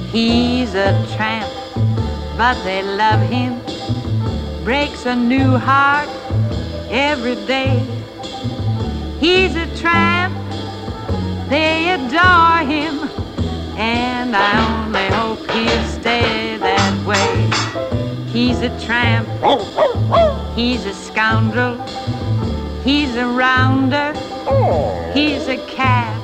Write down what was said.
He's a tramp, but they love him. Breaks a new heart every day. He's a tramp, they adore him, and I only hope he'll stay that way. He's a tramp, he's a scoundrel, he's a rounder, he's a cat.